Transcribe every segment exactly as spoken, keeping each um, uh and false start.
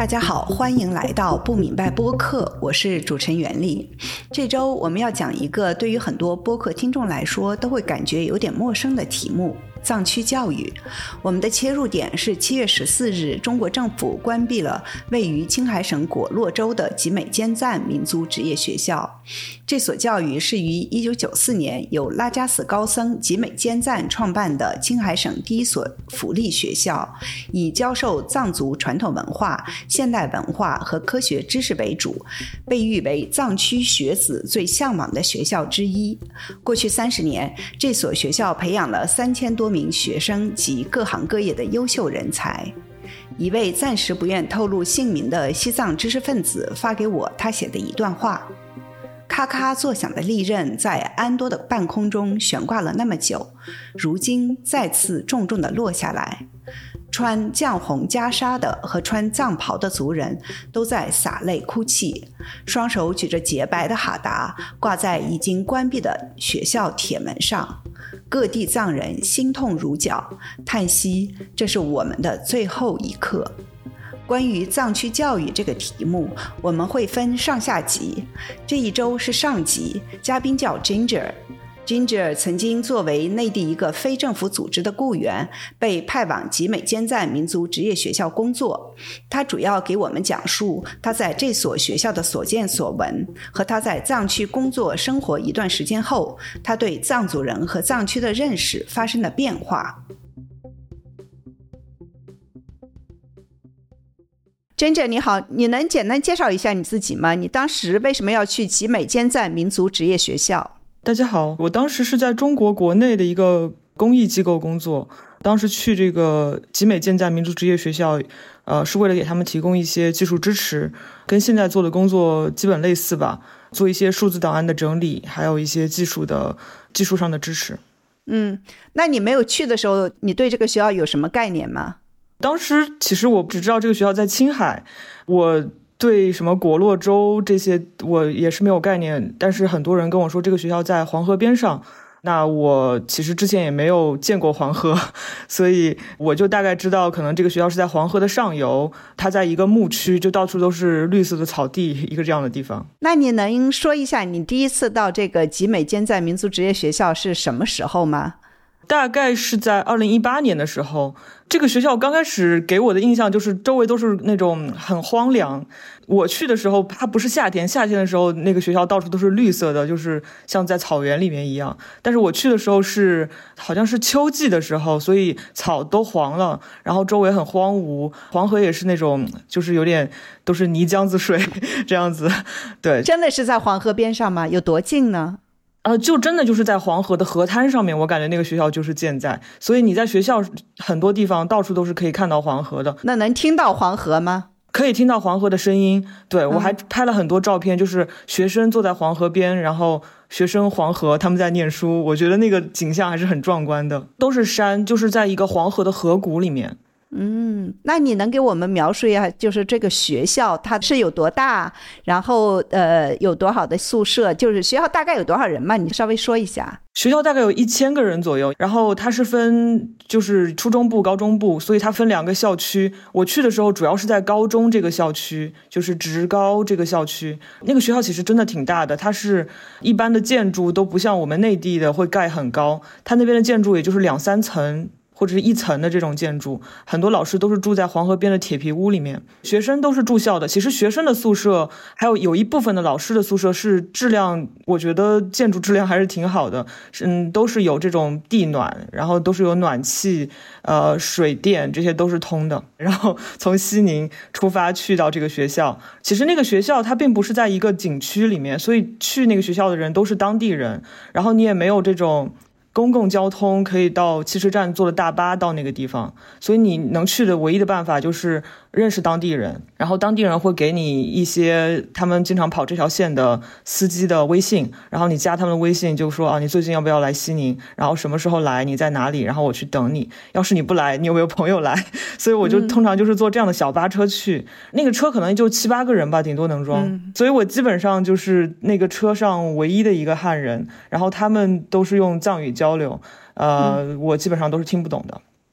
大家好，欢迎来到不明白播客，我是主持人袁丽。这周我们要讲一个对于很多播客听众来说都会感觉有点陌生的题目，藏区教育。我们的切入点是七月十四日，中国政府关闭了位于青海省果洛州的集美坚赞民族职业学校。这所教育是于一九九四年由拉加斯高僧集美坚赞创办的青海省第一所福利学校，以教授藏族传统文化、现代文化和科学知识为主，被誉为藏区学子最向往的学校之一。过去三十年，这所学校培养了三千多名学生及各行各业的优秀人才。一位暂时不愿透露姓名的西藏知识分子发给我他写的一段话：咔咔作响的利刃在安多的半空中悬挂了那么久，如今再次重重地落下来。穿绛红袈裟的和穿藏袍的族人都在洒泪哭泣，双手举着洁白的哈达挂在已经关闭的学校铁门上。各地藏人心痛如绞，叹息这是我们的最后一课。关于藏区教育这个题目，我们会分上下集。这一周是上集，嘉宾叫 Ginger。Ginger 曾经作为内地一个非政府组织的雇员，被派往集美坚赞民族职业学校工作。他主要给我们讲述他在这所学校的所见所闻，和他在藏区工作生活一段时间后，他对藏族人和藏区的认识发生了变化。Ginger 你好，你能简单介绍一下你自己吗？你当时为什么要去集美坚赞民族职业学校？ 大家好，我当时是在中国国内的一个公益机构工作，当时去这个集美坚赞民族职业学校，呃，是为了给他们提供一些技术支持，跟现在做的工作基本类似吧，做一些数字档案的整理，还有一些技术的技术上的支持。 嗯，那你没有去的时候，你对这个学校有什么概念吗？ 当时其实我只知道这个学校在青海，我对什么果洛州这些我也是没有概念，但是很多人跟我说这个学校在黄河边上，那我其实之前也没有见过黄河，所以我就大概知道可能这个学校是在黄河的上游，它在一个牧区，就到处都是绿色的草地，一个这样的地方。 那你能说一下你第一次到这个集美坚赞民族职业学校是什么时候吗？ 大概是在二零一八年的时候。这个学校刚开始给我的印象就是周围都是那种很荒凉，我去的时候它不是夏天，夏天的时候那个学校到处都是绿色的，就是像在草原里面一样，但是我去的时候是好像是秋季的时候，所以草都黄了，然后周围很荒芜，黄河也是那种就是有点都是泥浆子水这样子。对， 真的是在黄河边上吗？有多近呢？ 呃，就真的就是在黄河的河滩上面，我感觉那个学校就是建在，所以你在学校很多地方到处都是可以看到黄河的。 那能听到黄河吗？ 可以听到黄河的声音。对，我还拍了很多照片，就是学生坐在黄河边，然后学生黄河他们在念书，我觉得那个景象还是很壮观的，都是山，就是在一个黄河的河谷里面。 嗯，那你能给我们描述一下，就是这个学校它是有多大，然后呃有多少的宿舍，就是学校大概有多少人吗？你稍微说一下。 学校大概有一千个人左右，然后它是分就是初中部、高中部，所以它分两个校区。我去的时候主要是在高中这个校区，就是职高这个校区。那个学校其实真的挺大的，它是一般的建筑都不像我们内地的会盖很高，它那边的建筑也就是两三层。或者是一层的这种建筑，很多老师都是住在黄河边的铁皮屋里面，学生都是住校的。其实学生的宿舍还有有一部分的老师的宿舍是质量，我觉得建筑质量还是挺好的，嗯，都是有这种地暖，然后都是有暖气，呃，水电这些都是通的。然后从西宁出发去到这个学校，其实那个学校它并不是在一个景区里面，所以去那个学校的人都是当地人，然后你也没有这种公共交通可以到汽车站坐的大巴到那个地方，所以你能去的唯一的办法就是认识当地人，然后当地人会给你一些他们经常跑这条线的司机的微信，然后你加他们的微信就说啊，你最近要不要来西宁，然后什么时候来，你在哪里，然后我去等你，要是你不来，你有没有朋友来，所以我就通常就是坐这样的小巴车去、嗯、那个车可能就七八个人吧，顶多能装、嗯、所以我基本上就是那个车上唯一的一个汉人，然后他们都是用藏语交流，呃、嗯、我基本上都是听不懂的。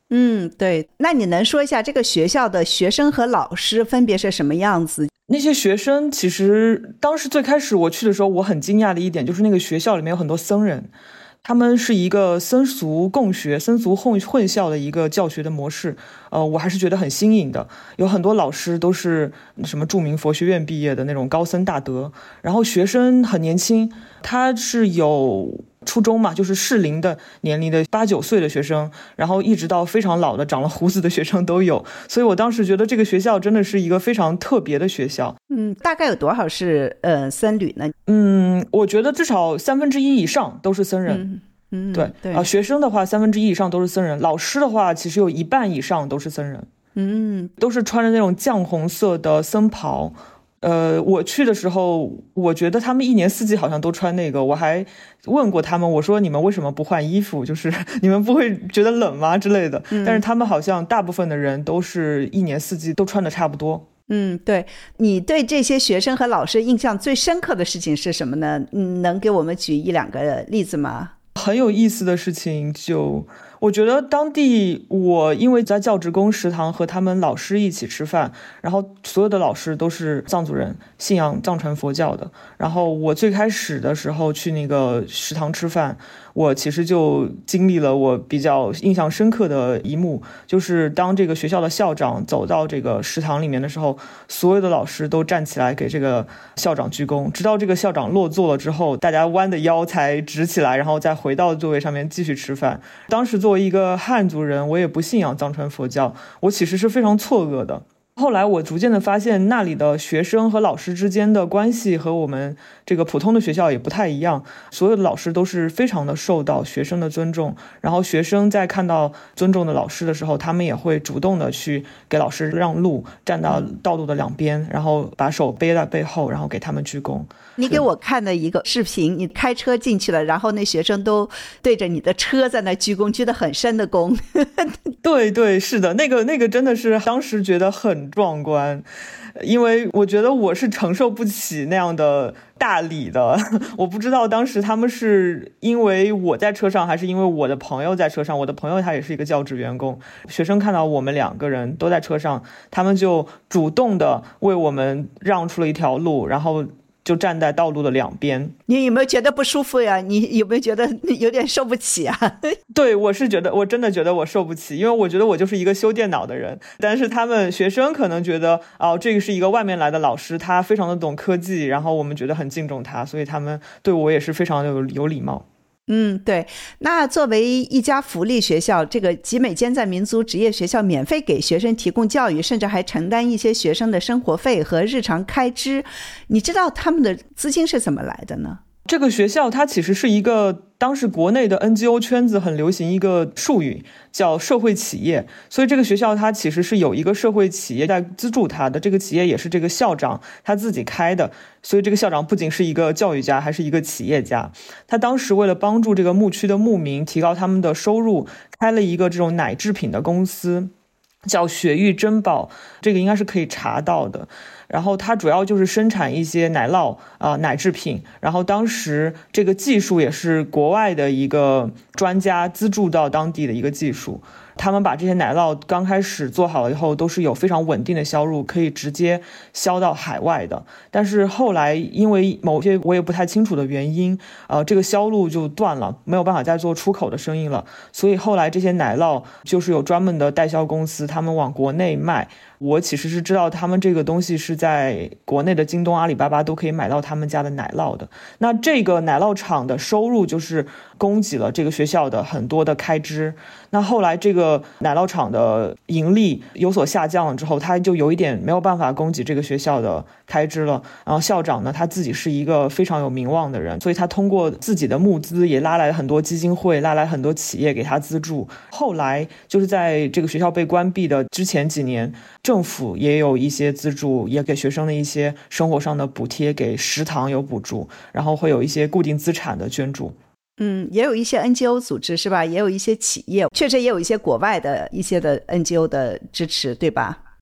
嗯，对。那你能说一下这个学校的学生和老师分别是什么样子？ 那些学生其实当时最开始我去的时候，我很惊讶的一点就是那个学校里面有很多僧人，他们是一个僧俗共学、僧俗混混校的一个教学的模式，呃，我还是觉得很新颖的。有很多老师都是什么著名佛学院毕业的那种高僧大德，然后学生很年轻，他是有初中嘛，就是适龄的年龄的八九岁的学生，然后一直到非常老的长了胡子的学生都有，所以我当时觉得这个学校真的是一个非常特别的学校。 嗯，大概有多少是呃僧侣呢？ 嗯，我觉得至少三分之一以上都是僧人。 嗯嗯， 对对啊、呃，学生的话三分之一以上都是僧人，老师的话其实有一半以上都是僧人。 嗯， 都是穿着那种绛红色的僧袍。呃，我去的时候，我觉得他们一年四季好像都穿那个。我还问过他们，我说你们为什么不换衣服？就是你们不会觉得冷吗之类的？嗯、但是他们好像大部分的人都是一年四季都穿的差不多。 嗯，对。你对这些学生和老师印象最深刻的事情是什么呢？嗯，能给我们举一两个例子吗？ 很有意思的事情就。我觉得当地我因为在教职工食堂和他们老师一起吃饭，然后所有的老师都是藏族人，信仰藏传佛教的。然后我最开始的时候去那个食堂吃饭，我其实就经历了我比较印象深刻的一幕，就是当这个学校的校长走到这个食堂里面的时候，所有的老师都站起来给这个校长鞠躬，直到这个校长落座了之后，大家弯的腰才直起来，然后再回到座位上面继续吃饭。当时作为一个汉族人，我也不信仰藏传佛教，我其实是非常错愕的。后来我逐渐的发现，那里的学生和老师之间的关系和我们这个普通的学校也不太一样，所有的老师都是非常的受到学生的尊重，然后学生在看到尊重的老师的时候，他们也会主动的去给老师让路，站到道路的两边，然后把手背在背后，然后给他们鞠躬。 你给我看的一个视频，你开车进去了，然后那学生都对着你的车在那鞠躬，鞠得很深的躬。 对对，是的，那个那个真的是当时觉得很壮观，因为我觉得我是承受不起那样的大礼的。我不知道当时他们是因为我在车上，还是因为我的朋友在车上。我的朋友他也是一个教职员工，学生看到我们两个人都在车上，他们就主动的为我们让出了一条路，然后就站在道路的两边。 你有没有觉得不舒服呀？你有没有觉得有点受不起啊？ 对，我是觉得，我真的觉得我受不起，因为我觉得我就是一个修电脑的人，但是他们学生可能觉得，哦，这个是一个外面来的老师，他非常的懂科技，然后我们觉得很敬重他，所以他们对我也是非常有有礼貌。 嗯，对。那作为一家福利学校，这个集美兼在民族职业学校免费给学生提供教育，甚至还承担一些学生的生活费和日常开支，你知道他们的资金是怎么来的呢？ 这个学校它其实是一个当时国内的 N G O 圈子很流行一个术语叫社会企业，所以这个学校它其实是有一个社会企业在资助它的，这个企业也是这个校长他自己开的，所以这个校长不仅是一个教育家，还是一个企业家。他当时为了帮助这个牧区的牧民提高他们的收入，开了一个这种奶制品的公司，叫雪域珍宝，这个应该是可以查到的。然后它主要就是生产一些奶酪啊、呃、奶制品，然后当时这个技术也是国外的一个专家资助到当地的一个技术。他们把这些奶酪刚开始做好了以后，都是有非常稳定的销路，可以直接销到海外的。但是后来因为某些我也不太清楚的原因，呃，这个销路就断了，没有办法再做出口的生意了。所以后来这些奶酪就是有专门的代销公司，他们往国内卖。我其实是知道他们这个东西是在国内的京东、阿里巴巴都可以买到他们家的奶酪的。那这个奶酪厂的收入就是供给了这个学校的很多的开支。那后来这个奶酪厂的盈利有所下降了之后，他就有一点没有办法供给这个学校的开支了。然后校长呢，他自己是一个非常有名望的人，所以他通过自己的募资也拉来了很多基金会，拉来很多企业给他资助。后来就是在这个学校被关闭的之前几年，政府也有一些资助，也给学生的一些生活上的补贴，给食堂有补助，然后会有一些固定资产的捐助。 嗯，也有一些 N G O 组织是吧？也有一些企业，确实也有一些国外的一些的 N G O 的支持，对吧？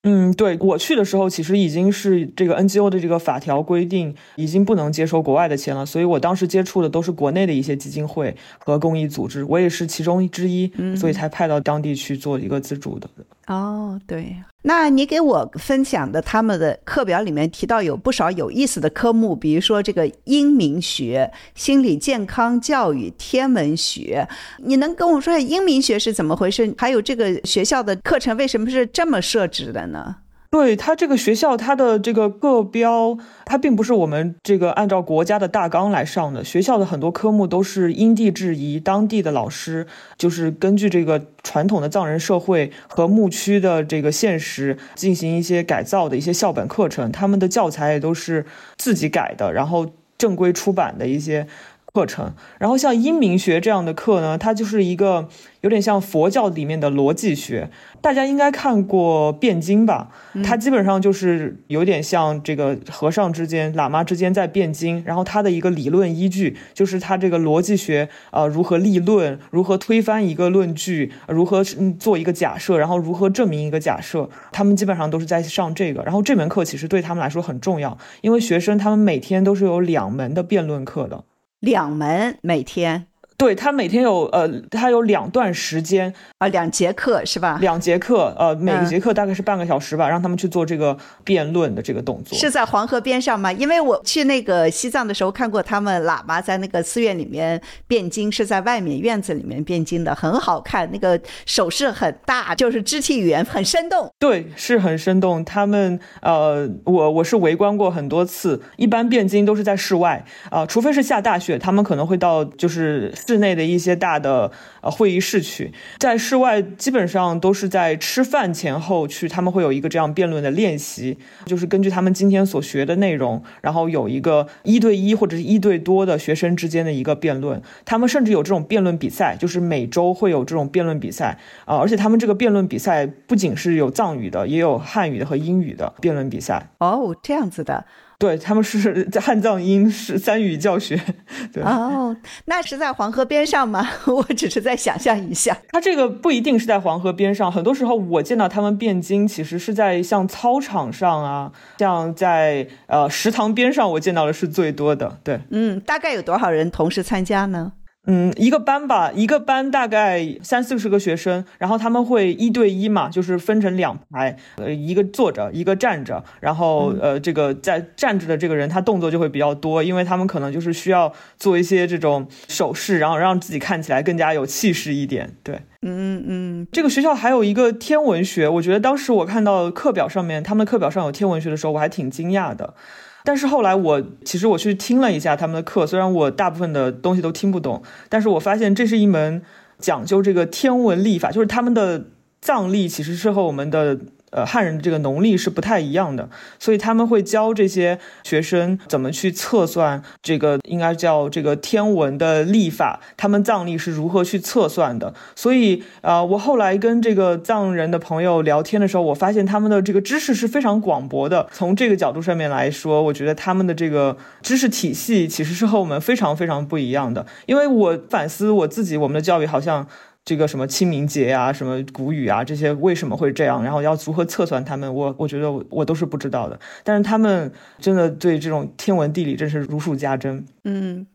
嗯，对，我去的时候其实已经是这个 N G O 的这个法条规定已经不能接收国外的钱了，所以我当时接触的都是国内的一些基金会和公益组织，我也是其中之一、嗯、所以才派到当地去做一个资助的。 哦，对，那你给我分享的他们的课表里面提到有不少有意思的科目，比如说这个英明学、心理健康教育、天文学，你能跟我说英明学是怎么回事？还有这个学校的课程为什么是这么设置的呢？ 对，它这个学校它的这个课标它并不是我们这个按照国家的大纲来上的，学校的很多科目都是因地制宜，当地的老师就是根据这个传统的藏人社会和牧区的这个现实进行一些改造的一些校本课程，他们的教材也都是自己改的，然后正规出版的一些课程。然后像阴明学这样的课呢，它就是一个有点像佛教里面的逻辑学，大家应该看过辩经吧，它基本上就是有点像这个和尚之间喇嘛之间在辩经，然后它的一个理论依据就是它这个逻辑学呃如何立论，如何推翻一个论据，如何做一个假设，然后如何证明一个假设，他们基本上都是在上这个。然后这门课其实对他们来说很重要，因为学生他们每天都是有两门的辩论课的。 两门每天？ 对，他每天有呃，他有两段时间啊，两节课是吧？ 两节课，呃，每个节课大概是半个小时吧、嗯，让他们去做这个辩论的这个动作。 是在黄河边上吗？因为我去那个西藏的时候看过他们喇嘛在那个寺院里面辩经，是在外面院子里面辩经的，很好看，那个手势很大，就是肢体语言很生动。 对，是很生动。他们呃，我我是围观过很多次，一般辩经都是在室外啊、呃，除非是下大雪，他们可能会到就是室内的一些大的呃会议室去，在室外基本上都是在吃饭前后去，他们会有一个这样辩论的练习，就是根据他们今天所学的内容，然后有一个一对一或者是一对多的学生之间的一个辩论。他们甚至有这种辩论比赛，就是每周会有这种辩论比赛啊、呃，而且他们这个辩论比赛不仅是有藏语的，也有汉语的和英语的辩论比赛。 哦，这样子的。 对，他们是汉藏英是三语教学。对哦，那是在黄河边上吗？我只是在想象一下。 他这个不一定是在黄河边上，很多时候我见到他们辩经其实是在像操场上啊，像在呃食堂边上，我见到的是最多的。对， 嗯，大概有多少人同时参加呢？ 嗯，一个班吧，一个班大概三四十个学生，然后他们会一对一嘛，就是分成两排，呃，一个坐着，一个站着，然后呃，这个在站着的这个人他动作就会比较多，因为他们可能就是需要做一些这种手势，然后让自己看起来更加有气势一点。对， 嗯嗯， 这个学校还有一个天文学，我觉得当时我看到课表上面，他们的课表上有天文学的时候，我还挺惊讶的。但是后来我其实我去听了一下他们的课，虽然我大部分的东西都听不懂，但是我发现这是一门讲究这个天文历法，就是他们的藏历其实是和我们的呃，汉人的这个农历是不太一样的，所以他们会教这些学生怎么去测算这个应该叫这个天文的历法，他们藏历是如何去测算的。所以呃，我后来跟这个藏人的朋友聊天的时候，我发现他们的这个知识是非常广博的。从这个角度上面来说，我觉得他们的这个知识体系其实是和我们非常非常不一样的。因为我反思我自己，我们的教育好像这个什么清明节啊，什么古语啊，这些为什么会这样，然后要如何测算他们，我我觉得 我, 我都是不知道的。但是他们真的对这种天文地理真是如数家珍。 嗯，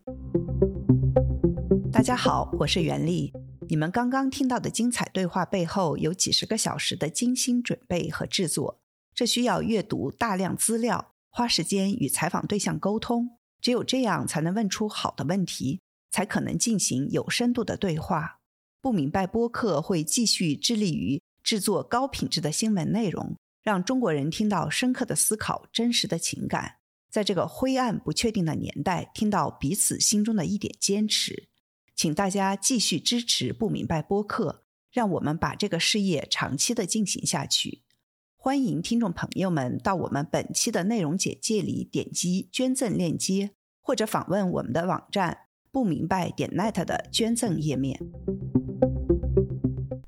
大家好，我是袁丽。你们刚刚听到的精彩对话背后有几十个小时的精心准备和制作，这需要阅读大量资料，花时间与采访对象沟通，只有这样才能问出好的问题，才可能进行有深度的对话。不明白播客会继续致力于制作高品质的新闻内容，让中国人听到深刻的思考，真实的情感，在这个灰暗不确定的年代听到彼此心中的一点坚持。请大家继续支持不明白播客，让我们把这个事业长期的进行下去。欢迎听众朋友们到我们本期的内容简介里点击捐赠链接，或者访问我们的网站不明白点 net 的捐赠页面。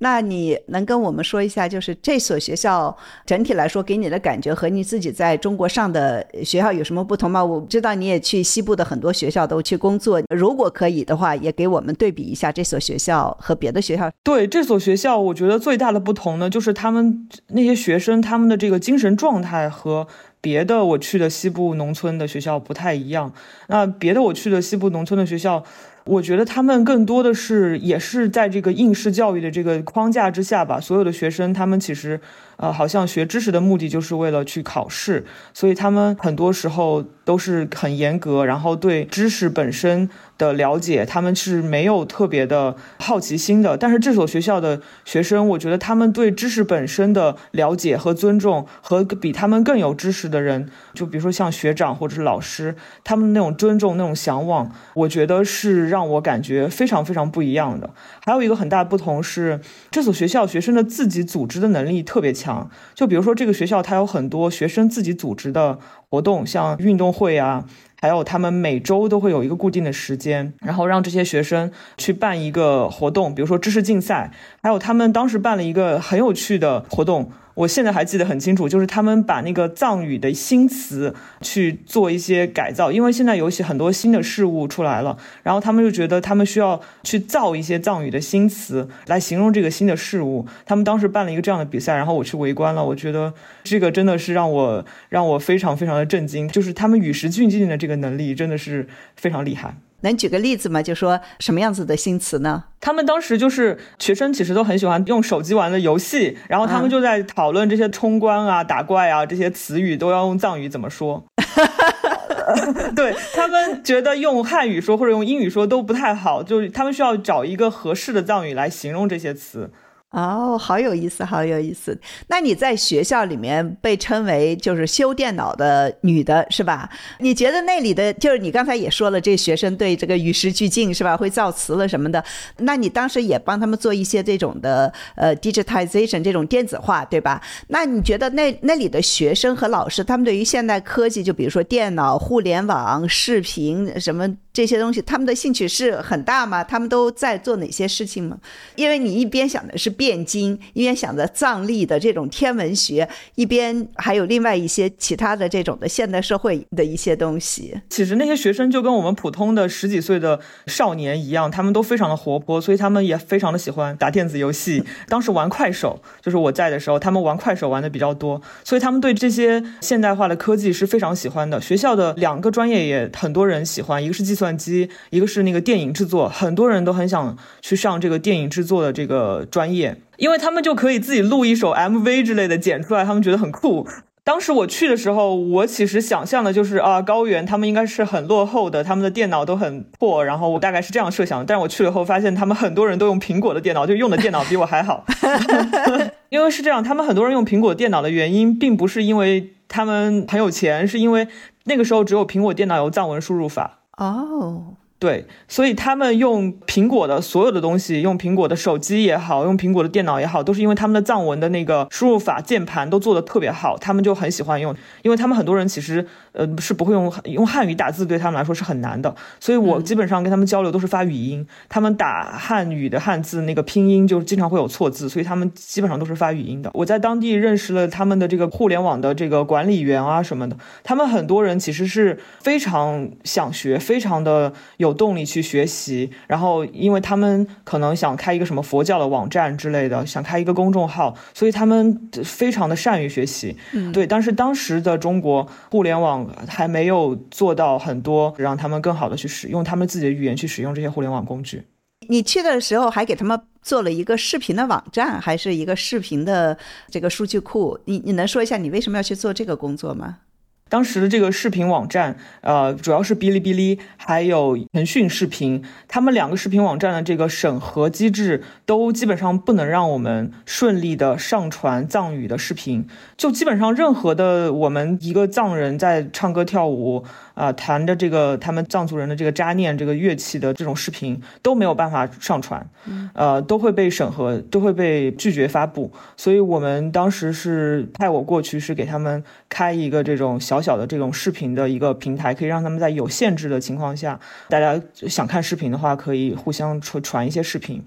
那你能跟我们说一下，就是这所学校整体来说给你的感觉和你自己在中国上的学校有什么不同吗？我知道你也去西部的很多学校都去工作，如果可以的话也给我们对比一下这所学校和别的学校。 对，这所学校我觉得最大的不同呢，就是他们那些学生他们的这个精神状态和别的我去的西部农村的学校不太一样。那别的我去的西部农村的学校，我觉得他们更多的是也是在这个应试教育的这个框架之下吧，所有的学生他们其实呃，好像学知识的目的就是为了去考试，所以他们很多时候都是很严格，然后对知识本身的了解他们是没有特别的好奇心的。但是这所学校的学生，我觉得他们对知识本身的了解和尊重，和比他们更有知识的人，就比如说像学长或者是老师，他们那种尊重那种向往，我觉得是让我感觉非常非常不一样的。还有一个很大的不同是，这所学校学生的自己组织的能力特别强。就比如说这个学校它有很多学生自己组织的活动，像运动会啊，还有他们每周都会有一个固定的时间，然后让这些学生去办一个活动，比如说知识竞赛。还有他们当时办了一个很有趣的活动，我现在还记得很清楚，就是他们把那个藏语的新词去做一些改造，因为现在有一些很多新的事物出来了，然后他们就觉得他们需要去造一些藏语的新词来形容这个新的事物。他们当时办了一个这样的比赛，然后我去围观了，我觉得这个真的是让我让我非常非常的震惊，就是他们与时俱进的这个能力真的是非常厉害。 能举个例子吗？就说什么样子的新词呢？ 他们当时就是学生其实都很喜欢用手机玩的游戏，然后他们就在讨论这些冲关啊、打怪啊这些词语都要用藏语怎么说。对，他们觉得用汉语说或者用英语说都不太好，就是他们需要找一个合适的藏语来形容这些词。 哦，好有意思，好有意思。那你在学校里面被称为就是修电脑的女的是吧？你觉得那里的就是你刚才也说了，这学生对这个与时俱进是吧？会造词了什么的。那你当时也帮他们做一些这种的呃 digitization 这种电子化，对吧？那你觉得那那里的学生和老师，他们对于现代科技，就比如说电脑、互联网、视频什么这些东西，他们的兴趣是很大吗？他们都在做哪些事情吗？因为你一边想的是汴京，一边想着藏历的这种天文学，一边还有另外一些其他的这种的现代社会的一些东西。 其实那些学生就跟我们普通的十几岁的少年一样，他们都非常的活泼，所以他们也非常的喜欢打电子游戏。当时玩快手，就是我在的时候，他们玩快手玩的比较多，所以他们对这些现代化的科技是非常喜欢的。学校的两个专业也很多人喜欢，一个是计算机，一个是那个电影制作，很多人都很想去上这个电影制作的这个专业，因为他们就可以自己录一首 M V 之类的剪出来，他们觉得很酷。当时我去的时候，我其实想象的就是啊，高原他们应该是很落后的，他们的电脑都很破，然后我大概是这样设想的。但是我去了后发现他们很多人都用苹果的电脑，就用的电脑比我还好。因为是这样，他们很多人用苹果电脑的原因并不是因为他们很有钱，是因为那个时候只有苹果电脑有藏文输入法。 哦， 对，所以他们用苹果的所有的东西，用苹果的手机也好，用苹果的电脑也好，都是因为他们的藏文的那个输入法键盘都做得特别好，他们就很喜欢用。因为他们很多人其实呃是不会用用汉语打字，对他们来说是很难的，所以我基本上跟他们交流都是发语音、嗯、他们打汉语的汉字那个拼音就经常会有错字，所以他们基本上都是发语音的。我在当地认识了他们的这个互联网的这个管理员啊什么的，他们很多人其实是非常想学，非常的有动力去学习，然后因为他们可能想开一个什么佛教的网站之类的，想开一个公众号，所以他们非常的善于学习、嗯、对。但是当时的中国互联网还没有做到很多让他们更好的去使用他们自己的语言去使用这些互联网工具。 你去的时候还给他们做了一个视频的网站，还是一个视频的这个数据库，你你能说一下你为什么要去做这个工作吗？ 当时的这个视频网站呃，主要是哔哩哔哩还有腾讯视频，他们两个视频网站的这个审核机制都基本上不能让我们顺利的上传藏语的视频，就基本上任何的我们一个藏人在唱歌跳舞啊、呃，弹着这个他们藏族人的这个扎念这个乐器的这种视频都没有办法上传，呃，都会被审核，都会被拒绝发布。所以我们当时是派我过去，是给他们开一个这种小小的这种视频的一个平台，可以让他们在有限制的情况下，大家想看视频的话可以互相传传一些视频。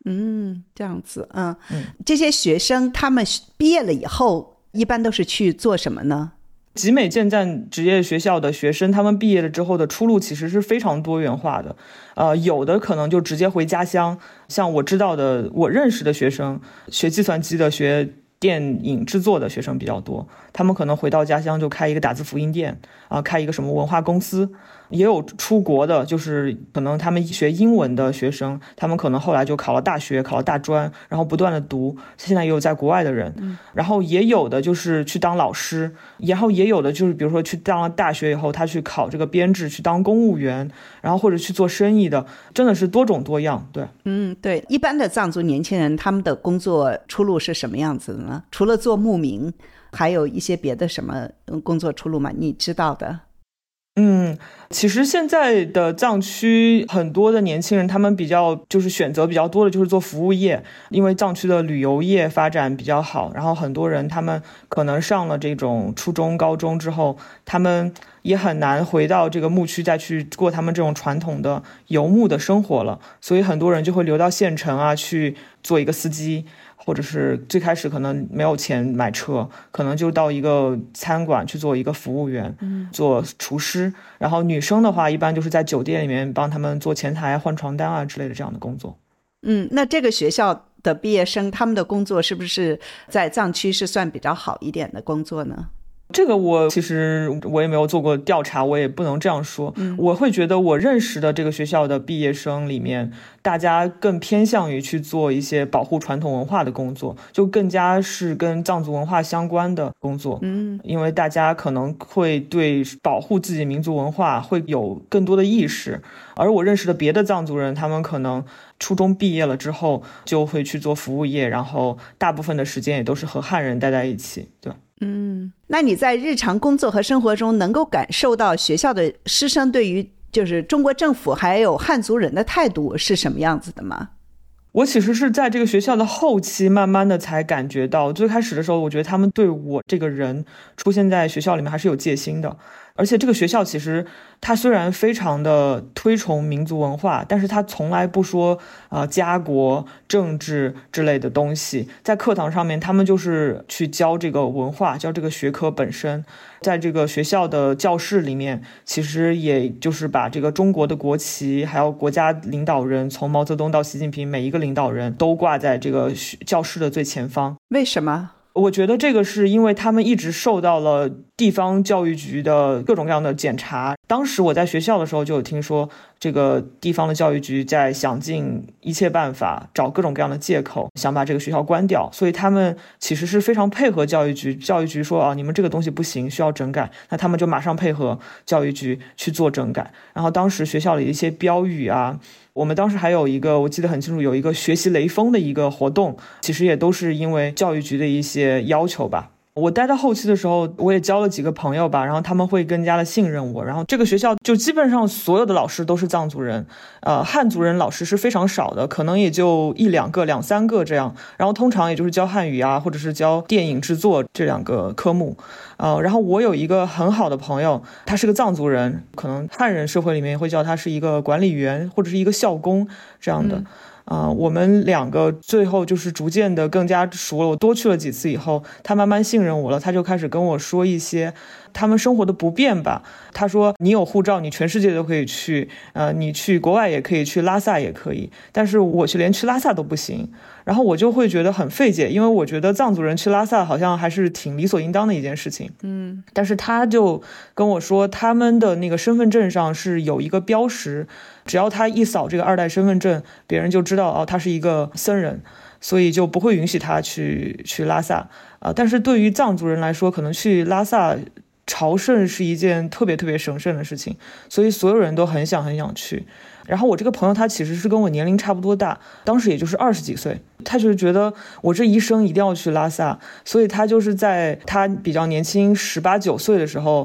嗯，这样子。嗯嗯，这些学生他们毕业了以后一般都是去做什么呢？ 集美建赞职业学校的学生，他们毕业了之后的出路其实是非常多元化的。呃，有的可能就直接回家乡，像我知道的，我认识的学生，学计算机的、学电影制作的学生比较多，他们可能回到家乡就开一个打字复印店啊、呃，开一个什么文化公司。也有出国的，就是可能他们学英文的学生，他们可能后来就考了大学，考了大专，然后不断的读，现在也有在国外的人、嗯、然后也有的就是去当老师，然后也有的就是比如说去当了大学以后他去考这个编制，去当公务员，然后或者去做生意的，真的是多种多样。对， 嗯，对，一般的藏族年轻人他们的工作出路是什么样子的呢？除了做牧民，还有一些别的什么工作出路吗？你知道的？ 嗯，其实现在的藏区很多的年轻人，他们比较就是选择比较多的就是做服务业，因为藏区的旅游业发展比较好，然后很多人他们可能上了这种初中高中之后，他们也很难回到这个牧区再去过他们这种传统的游牧的生活了，所以很多人就会留到县城啊，去做一个司机，或者是最开始可能没有钱买车，可能就到一个餐馆去做一个服务员、嗯、做厨师。然后女生的话一般就是在酒店里面帮他们做前台、换床单啊之类的这样的工作。 嗯，那这个学校的毕业生他们的工作是不是在藏区是算比较好一点的工作呢？ 这个我其实我也没有做过调查，我也不能这样说、嗯、我会觉得我认识的这个学校的毕业生里面，大家更偏向于去做一些保护传统文化的工作，就更加是跟藏族文化相关的工作。嗯，因为大家可能会对保护自己民族文化会有更多的意识，而我认识的别的藏族人，他们可能初中毕业了之后就会去做服务业，然后大部分的时间也都是和汉人待在一起。对， 嗯，那你在日常工作和生活中能够感受到学校的师生对于就是中国政府还有汉族人的态度是什么样子的吗？ 我其实是在这个学校的后期慢慢的才感觉到，最开始的时候我觉得他们对我这个人出现在学校里面还是有戒心的。而且这个学校其实它虽然非常的推崇民族文化，但是它从来不说呃家国政治之类的东西，在课堂上面他们就是去教这个文化，教这个学科本身。在这个学校的教室里面，其实也就是把这个中国的国旗还有国家领导人，从毛泽东到习近平每一个领导人都挂在这个教室的最前方。 为什么？ 我觉得这个是因为他们一直受到了地方教育局的各种各样的检查。当时我在学校的时候就有听说，这个地方的教育局在想尽一切办法，找各种各样的借口，想把这个学校关掉。所以他们其实是非常配合教育局，教育局说啊，你们这个东西不行，需要整改，那他们就马上配合教育局去做整改。然后当时学校里的一些标语啊，我们当时还有一个我记得很清楚，有一个学习雷锋的一个活动，其实也都是因为教育局的一些要求吧。我待到后期的时候，我也交了几个朋友吧，然后他们会更加的信任我。然后这个学校就基本上所有的老师都是藏族人，呃，汉族人老师是非常少的，可能也就一两个、两三个这样。然后通常也就是教汉语啊，或者是教电影制作这两个科目。呃，然后我有一个很好的朋友，他是个藏族人，可能汉人社会里面会叫他是一个管理员或者是一个校工这样的。嗯啊、呃，我们两个最后就是逐渐的更加熟了。我多去了几次以后，他慢慢信任我了，他就开始跟我说一些他们生活的不便吧。他说你有护照，你全世界都可以去，呃，你去国外也可以，去拉萨也可以，但是我去连去拉萨都不行。然后我就会觉得很费解，因为我觉得藏族人去拉萨好像还是挺理所应当的一件事情。嗯，但是他就跟我说，他们的那个身份证上是有一个标识，只要他一扫这个二代身份证，别人就知道哦，他是一个僧人，所以就不会允许他去去拉萨啊、呃。但是对于藏族人来说，可能去拉萨朝圣是一件特别特别神圣的事情，所以所有人都很想很想去。然后我这个朋友他其实是跟我年龄差不多大，当时也就是二十几岁，他就是觉得我这一生一定要去拉萨，所以他就是在他比较年轻十八九岁的时候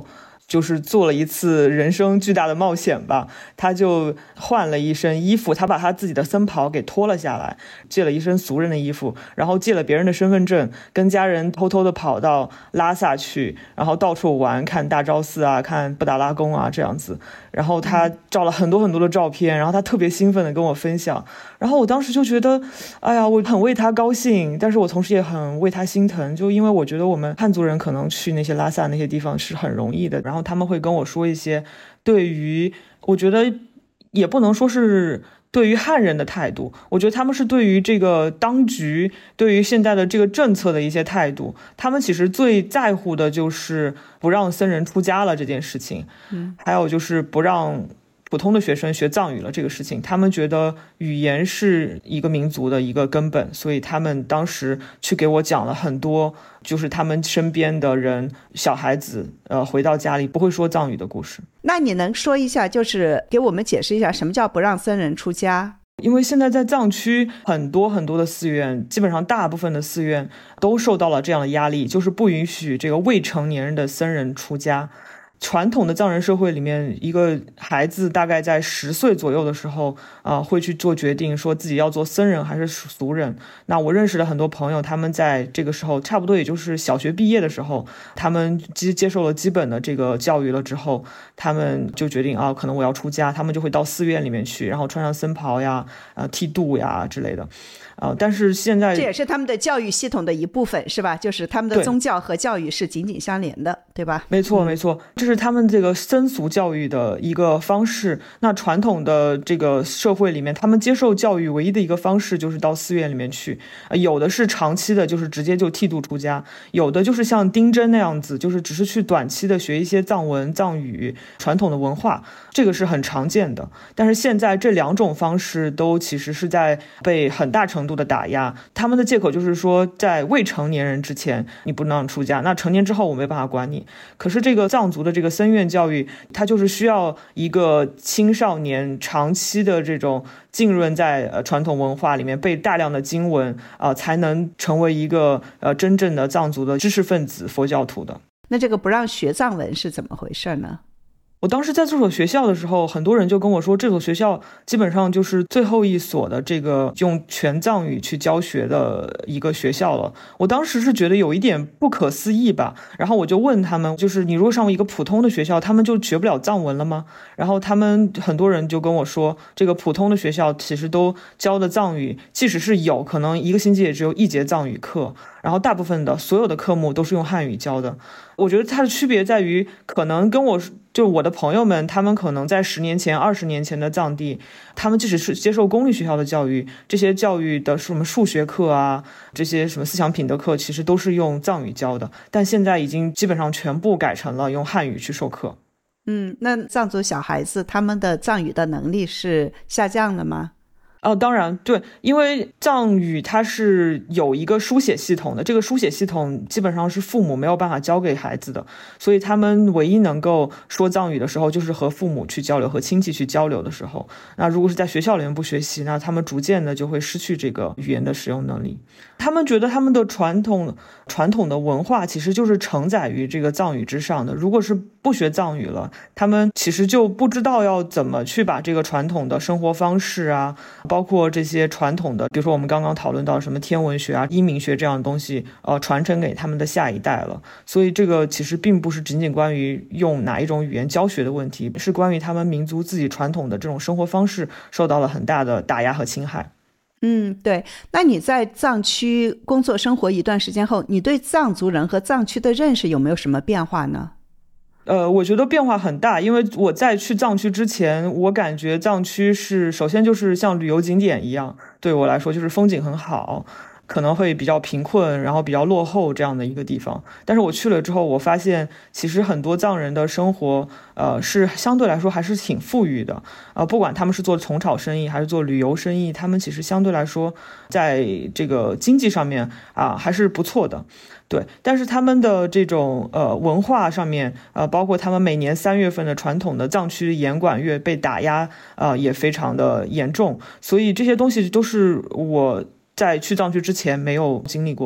就是做了一次人生巨大的冒险吧，他就换了一身衣服，他把他自己的僧袍给脱了下来，借了一身俗人的衣服，然后借了别人的身份证，跟家人偷偷的跑到拉萨去，然后到处玩，看大昭寺啊，看布达拉宫啊这样子。然后他照了很多很多的照片，然后他特别兴奋的跟我分享，然后我当时就觉得哎呀，我很为他高兴，但是我同时也很为他心疼，就因为我觉得我们汉族人可能去那些拉萨那些地方是很容易的，然后他们会跟我说一些对于我觉得也不能说是对于汉人的态度，我觉得他们是对于这个当局对于现在的这个政策的一些态度，他们其实最在乎的就是不让僧人出家了这件事情，嗯，还有就是不让普通的学生学藏语了这个事情，他们觉得语言是一个民族的一个根本，所以他们当时去给我讲了很多就是他们身边的人小孩子呃回到家里不会说藏语的故事。 那你能说一下，就是给我们解释一下什么叫不让僧人出家？ 因为现在在藏区很多很多的寺院，基本上大部分的寺院都受到了这样的压力，就是不允许这个未成年人的僧人出家。传统的藏人社会里面，一个孩子大概在十岁左右的时候啊、呃，会去做决定说自己要做僧人还是俗人。那我认识的很多朋友，他们在这个时候差不多也就是小学毕业的时候，他们接接受了基本的这个教育了之后，他们就决定啊，可能我要出家，他们就会到寺院里面去，然后穿上僧袍呀、呃剃度呀之类的。啊、呃，但是现在这也是他们的教育系统的一部分，是吧？就是他们的宗教和教育是紧紧相连的，对吧？ 没错，没错，这是他们这个僧俗教育的一个方式。那传统的这个社会里面，他们接受教育唯一的一个方式就是到寺院里面去。呃、有的是长期的，就是直接就剃度出家；有的就是像丁真那样子，就是只是去短期的学一些藏文、藏语、传统的文化，这个是很常见的。但是现在这两种方式都其实是在被很大程度度的打压，他们的借口就是说在未成年人之前你不能出家，那成年之后我没办法管你。可是这个藏族的这个僧院教育，它就是需要一个青少年长期的这种浸润在呃传统文化里面，背大量的经文啊、呃，才能成为一个呃真正的藏族的知识分子、佛教徒的。 那这个不让学藏文是怎么回事呢？ 我当时在这所学校的时候，很多人就跟我说，这所学校基本上就是最后一所的这个用全藏语去教学的一个学校了。我当时是觉得有一点不可思议吧，然后我就问他们，就是你如果上一个普通的学校，他们就学不了藏文了吗？然后他们很多人就跟我说，这个普通的学校其实都教的藏语，即使是有可能一个星期也只有一节藏语课，然后大部分的所有的科目都是用汉语教的。我觉得它的区别在于，可能跟我就我的朋友们，他们可能在十年前、二十年前的藏地，他们即使是接受公立学校的教育，这些教育的什么数学课啊，这些什么思想品德课，其实都是用藏语教的。但现在已经基本上全部改成了用汉语去授课。 嗯，那藏族小孩子他们的藏语的能力是下降了吗？ 哦，当然对，因为藏语它是有一个书写系统的，这个书写系统基本上是父母没有办法教给孩子的，所以他们唯一能够说藏语的时候就是和父母去交流，和亲戚去交流的时候。那如果是在学校里面不学习，那他们逐渐的就会失去这个语言的使用能力。他们觉得他们的传统传统的文化其实就是承载于这个藏语之上的，如果是不学藏语了，他们其实就不知道要怎么去把这个传统的生活方式啊，包括这些传统的，比如说我们刚刚讨论到什么天文学啊、阴明学这样的东西，呃，传承给他们的下一代了。所以这个其实并不是仅仅关于用哪一种语言教学的问题，是关于他们民族自己传统的这种生活方式受到了很大的打压和侵害。 嗯，对。那你在藏区工作生活一段时间后，你对藏族人和藏区的认识有没有什么变化呢？ 呃，我觉得变化很大，因为我在去藏区之前，我感觉藏区是首先就是像旅游景点一样，对我来说就是风景很好，可能会比较贫困，然后比较落后这样的一个地方。但是我去了之后，我发现其实很多藏人的生活呃，是相对来说还是挺富裕的啊、呃，不管他们是做虫草生意还是做旅游生意，他们其实相对来说在这个经济上面啊、呃、还是不错的。对，但是他们的这种呃文化上面，呃，包括他们每年三月份的传统的藏区严管月被打压，呃，也非常的严重，所以这些东西都是我在去藏区之前没有经历过的。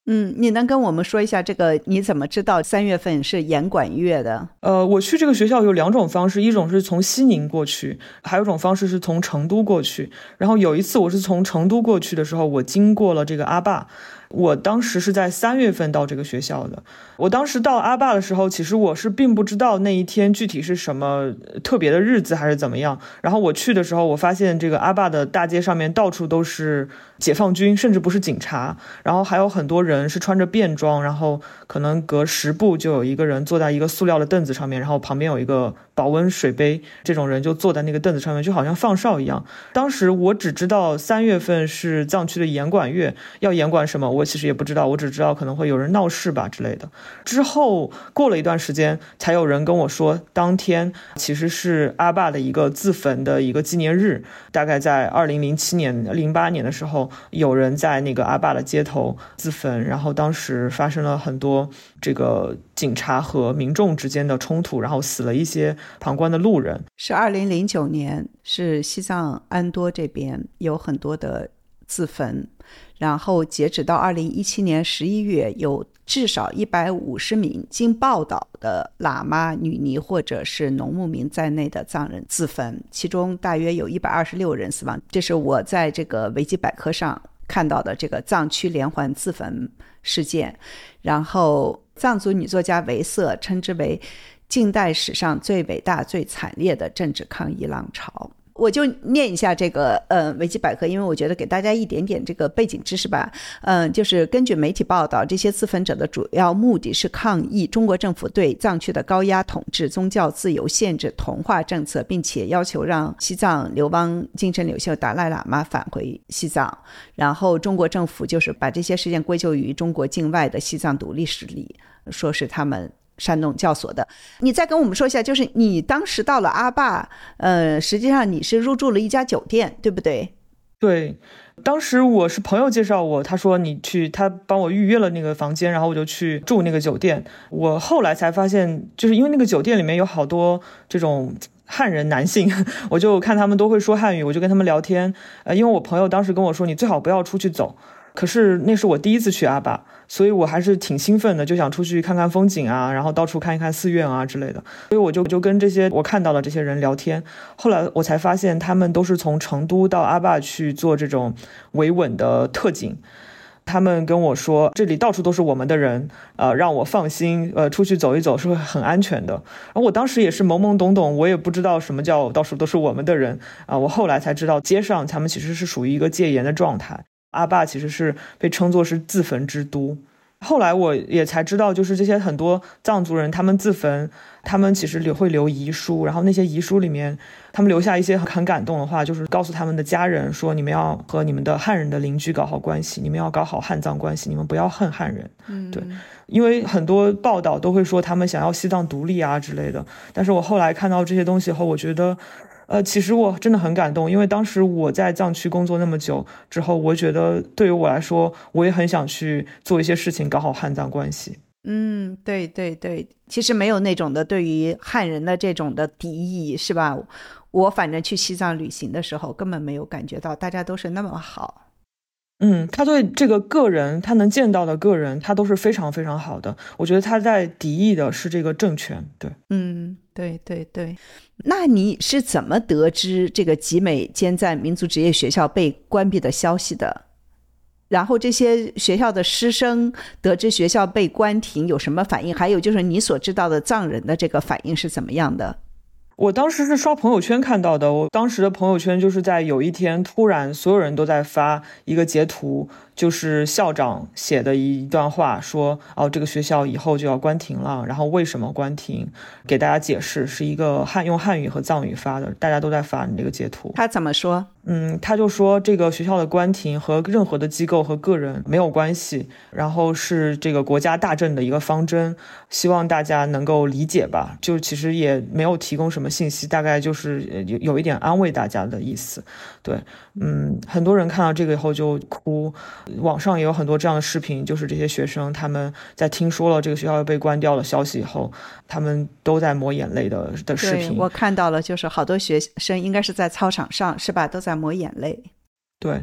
嗯，你能跟我们说一下这个你怎么知道三月份是严管乐的？ 呃，我去这个学校有两种方式，一种是从西宁过去，还有一种方式是从成都过去。然后有一次我是从成都过去的时候，我经过了这个阿坝。我当时是在三月份到这个学校的。我当时到阿坝的时候，其实我是并不知道那一天具体是什么特别的日子还是怎么样。然后我去的时候，我发现这个阿坝的大街上面到处都是解放军，甚至不是警察，然后还有很多人是穿着便装，然后可能隔十步就有一个人坐在一个塑料的凳子上面，然后旁边有一个保温水杯，这种人就坐在那个凳子上面，就好像放哨一样。当时我只知道三月份是藏区的严管月，要严管什么我其实也不知道，我只知道可能会有人闹事吧之类的。之后过了一段时间，才有人跟我说，当天其实是阿坝的一个自焚的一个纪念日，大概在二零零七年、零八年的时候，有人在那个阿坝的街头自焚，然后当时发生了很多这个警察和民众之间的冲突，然后死了一些旁观的路人。 是二零零九年，是西藏安多这边有很多的自焚，然后截止到二零一七年十一月，有至少一百五十名经报道的喇嘛、女尼或者是农牧民在内的藏人自焚，其中大约有一百二十六人死亡。这是我在这个维基百科上看到的这个藏区连环自焚事件。然后藏族女作家维瑟称之为近代史上最伟大最惨烈的政治抗议浪潮。我就念一下这个呃维基百科，因为我觉得给大家一点点这个背景知识吧。嗯、呃，就是根据媒体报道，这些自焚者的主要目的是抗议中国政府对藏区的高压统治、宗教自由限制、同化政策，并且要求让西藏流亡精神领袖达赖喇嘛返回西藏。然后中国政府就是把这些事件归咎于中国境外的西藏独立势力，说是他们煽动教唆的。你再跟我们说一下，就是你当时到了阿坝，呃，实际上你是入住了一家酒店，对不对？ 对，当时我是朋友介绍我，他说你去，他帮我预约了那个房间，然后我就去住那个酒店。我后来才发现，就是因为那个酒店里面有好多这种汉人男性，我就看他们都会说汉语，我就跟他们聊天。呃，因为我朋友当时跟我说，你最好不要出去走。可是那是我第一次去阿坝，所以我还是挺兴奋的，就想出去看看风景啊，然后到处看一看寺院啊之类的。所以我就就跟这些我看到的这些人聊天。后来我才发现，他们都是从成都到阿坝去做这种维稳的特警。他们跟我说，这里到处都是我们的人，呃，让我放心，呃，出去走一走是会很安全的。然后我当时也是懵懵懂懂，我也不知道什么叫到处都是我们的人啊、呃。我后来才知道，街上他们其实是属于一个戒严的状态。阿坝其实是被称作是自焚之都。后来我也才知道，就是这些很多藏族人他们自焚，他们其实留会留遗书，然后那些遗书里面他们留下一些很感动的话，就是告诉他们的家人说，你们要和你们的汉人的邻居搞好关系，你们要搞好汉藏关系，你们不要恨汉人。嗯，对，因为很多报道都会说他们想要西藏独立啊之类的，但是我后来看到这些东西后，我觉得呃，其实我真的很感动，因为当时我在藏区工作那么久之后，我觉得对于我来说，我也很想去做一些事情，搞好汉藏关系。 嗯，对对对，其实没有那种的对于汉人的这种的敌意，是吧？我反正去西藏旅行的时候，根本没有感觉到大家都是那么好。 嗯，他对这个个人，他能见到的个人，他都是非常非常好的。我觉得他在敌意的是这个政权。对， 嗯，对对对。那你是怎么得知这个集美兼赞民族职业学校被关闭的消息的？然后这些学校的师生得知学校被关停有什么反应？还有就是你所知道的藏人的这个反应是怎么样的？ 我当时是刷朋友圈看到的，我当时的朋友圈就是在有一天突然所有人都在发一个截图，就是校长写的一段话，说哦这个学校以后就要关停了，然后为什么关停，给大家解释，是一个汉用汉语和藏语发的，大家都在发你这个截图。 他怎么说？ 嗯，他就说这个学校的关停和任何的机构和个人没有关系，然后是这个国家大政的一个方针，希望大家能够理解吧。就其实也没有提供什么信息，大概就是有有一点安慰大家的意思。对，嗯，很多人看到这个以后就哭，网上也有很多这样的视频，就是这些学生他们在听说了这个学校要被关掉的消息以后，他们都在抹眼泪的的视频。 对，我看到了，就是好多学生应该是在操场上，是吧，都在抹眼泪。 对，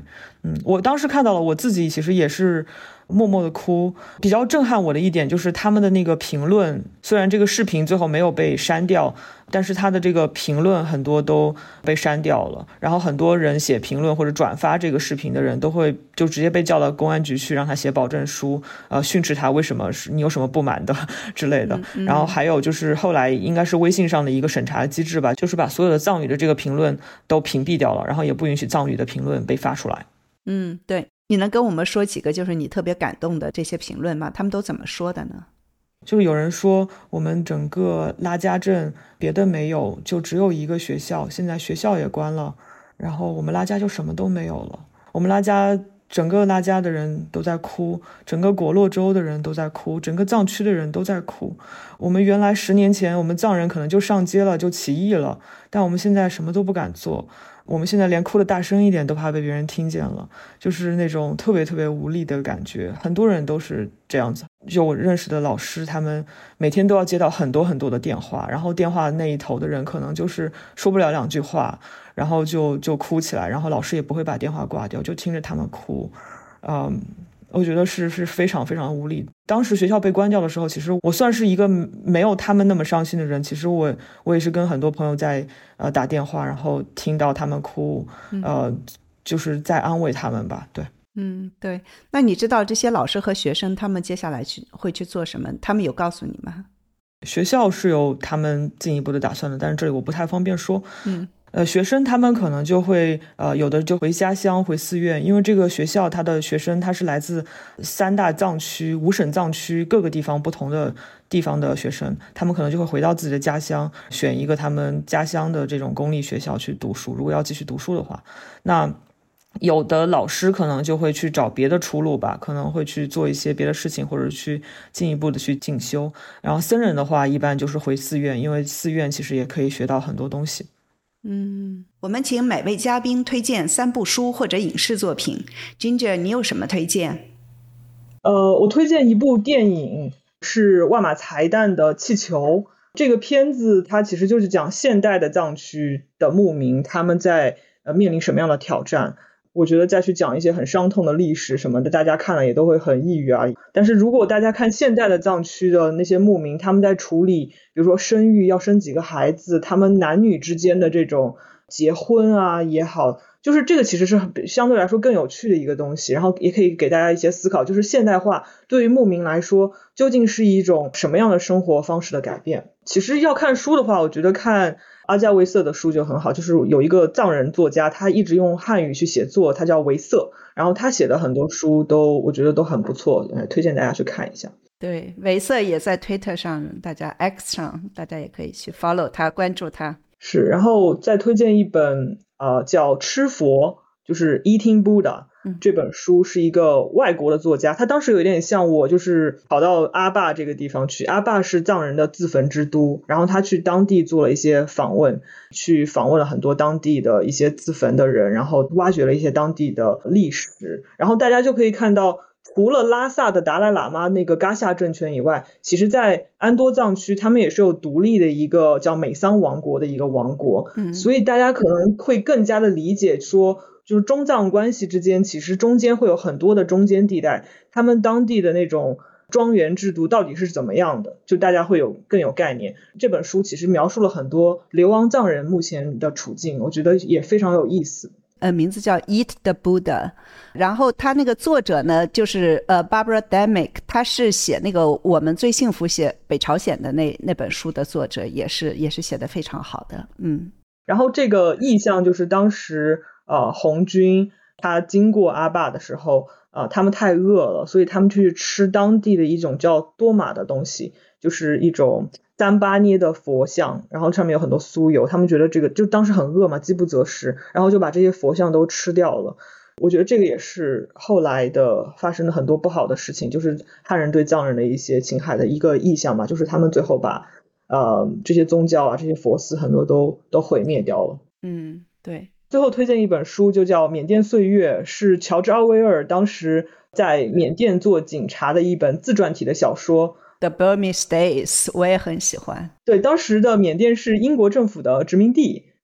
嗯，我当时看到了，我自己其实也是默默的哭。比较震撼我的一点就是他们的那个评论，虽然这个视频最后没有被删掉，但是他的这个评论很多都被删掉了，然后很多人写评论或者转发这个视频的人都会就直接被叫到公安局去，让他写保证书，呃，训斥他为什么是你有什么不满的之类的、嗯嗯、然后还有就是后来应该是微信上的一个审查机制吧，就是把所有的藏语的这个评论都屏蔽掉了，然后也不允许藏语的评论被发出来。 嗯，对，你能跟我们说几个就是你特别感动的这些评论吗？他们都怎么说的呢？ 就是有人说我们整个拉加镇别的没有，就只有一个学校，现在学校也关了，然后我们拉加就什么都没有了。我们拉加整个拉加的人都在哭，整个果洛州的人都在哭，整个藏区的人都在哭。我们原来十年前我们藏人可能就上街了，就起义了，但我们现在什么都不敢做，我们现在连哭的大声一点都怕被别人听见了，就是那种特别特别无力的感觉。很多人都是这样子，就我认识的老师，他们每天都要接到很多很多的电话，然后电话那一头的人可能就是说不了两句话，然后就就哭起来，然后老师也不会把电话挂掉，就听着他们哭。嗯，我觉得是是非常非常无力。当时学校被关掉的时候，其实我算是一个没有他们那么伤心的人，其实我我也是跟很多朋友在呃打电话，然后听到他们哭，呃就是在安慰他们吧。对， 嗯，对。那你知道这些老师和学生他们接下来去会去做什么？他们有告诉你吗？ 学校是有他们进一步的打算的，但是这里我不太方便说。 嗯。 呃，学生他们可能就会呃，有的就回家乡回寺院，因为这个学校他的学生他是来自三大藏区五省藏区各个地方不同的地方的学生，他们可能就会回到自己的家乡，选一个他们家乡的这种公立学校去读书，如果要继续读书的话。那有的老师可能就会去找别的出路吧，可能会去做一些别的事情，或者去进一步的去进修。然后僧人的话一般就是回寺院，因为寺院其实也可以学到很多东西。 嗯，我们请每位嘉宾推荐三部书或者影视作品。 Ginger 你有什么推荐？ 呃，我推荐一部电影，是万马才旦的《气球》。这个片子它其实就是讲现代的藏区的牧民他们在呃面临什么样的挑战。我觉得再去讲一些很伤痛的历史什么的，大家看了也都会很抑郁啊。但是如果大家看现代的藏区的那些牧民，他们在处理比如说生育要生几个孩子，他们男女之间的这种结婚啊也好，就是这个其实是相对来说更有趣的一个东西，然后也可以给大家一些思考，就是现代化对于牧民来说究竟是一种什么样的生活方式的改变。其实要看书的话，我觉得看阿加维瑟的书就很好，就是有一个藏人作家，他一直用汉语去写作，他叫维瑟，然后他写的很多书都我觉得都很不错，推荐大家去看一下。 对，维瑟也在 Twitter 上，大家 X 上大家也可以去 follow 他，关注他。 是，然后再推荐一本呃叫吃佛，就是 Eating Buddha、嗯、这本书是一个外国的作家，他当时有点像我，就是跑到阿坝这个地方去，阿坝是藏人的自焚之都，然后他去当地做了一些访问，去访问了很多当地的一些自焚的人，然后挖掘了一些当地的历史，然后大家就可以看到除了拉萨的达赖喇嘛那个噶夏政权以外，其实在安多藏区他们也是有独立的一个叫美桑王国的一个王国、嗯、所以大家可能会更加的理解说就是中藏关系之间其实中间会有很多的中间地带，他们当地的那种庄园制度到底是怎么样的，就大家会有更有概念。这本书其实描述了很多流亡藏人目前的处境，我觉得也非常有意思。 呃，名字叫 Eat the Buddha， 然后他那个作者呢就是呃 Barbara Demick， 他是写那个我们最幸福写北朝鲜的那那本书的作者，也是也是写得非常好的。嗯， 然后这个意象就是当时呃红军他经过阿坝的时候呃他们太饿了，所以他们去吃当地的一种叫多玛的东西，就是一种三八捏的佛像，然后上面有很多酥油，他们觉得这个就当时很饿嘛，饥不择食，然后就把这些佛像都吃掉了。我觉得这个也是后来的发生的很多不好的事情，就是汉人对藏人的一些侵害的一个意象嘛，就是他们最后把呃这些宗教啊这些佛寺很多都都毁灭掉了。 嗯，对。 最后推荐一本书就叫《缅甸岁月》，是乔治奥威尔当时在缅甸做警察的一本自传体的小说。 The Burmese Days 我也很喜欢。 对，当时的缅甸是英国政府的殖民地，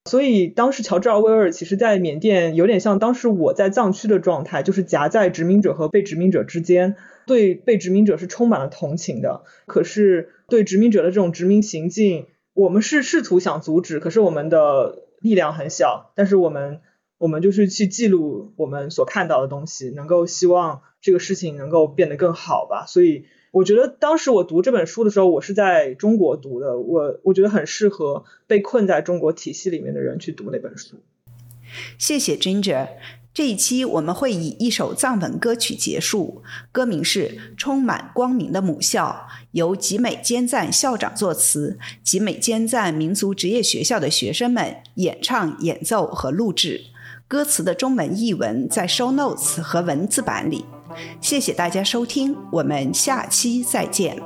所以当时乔治奥威尔其实在缅甸有点像当时我在藏区的状态，就是夹在殖民者和被殖民者之间，对被殖民者是充满了同情的，可是对殖民者的这种殖民行径我们是试图想阻止，可是我们的力量很小，但是我们我们就是去记录我们所看到的东西，能够希望这个事情能够变得更好吧。所以我觉得当时我读这本书的时候，我是在中国读的，我我觉得很适合被困在中国体系里面的人去读那本书。 谢谢 Ginger。 这一期我们会以一首藏文歌曲结束，歌名是《充满光明的母校》，由集美坚赞校长作词，集美坚赞民族职业学校的学生们演唱、演奏和录制。歌词的中文译文在 show notes 和文字版里。谢谢大家收听，我们下期再见。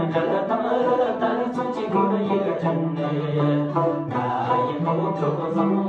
我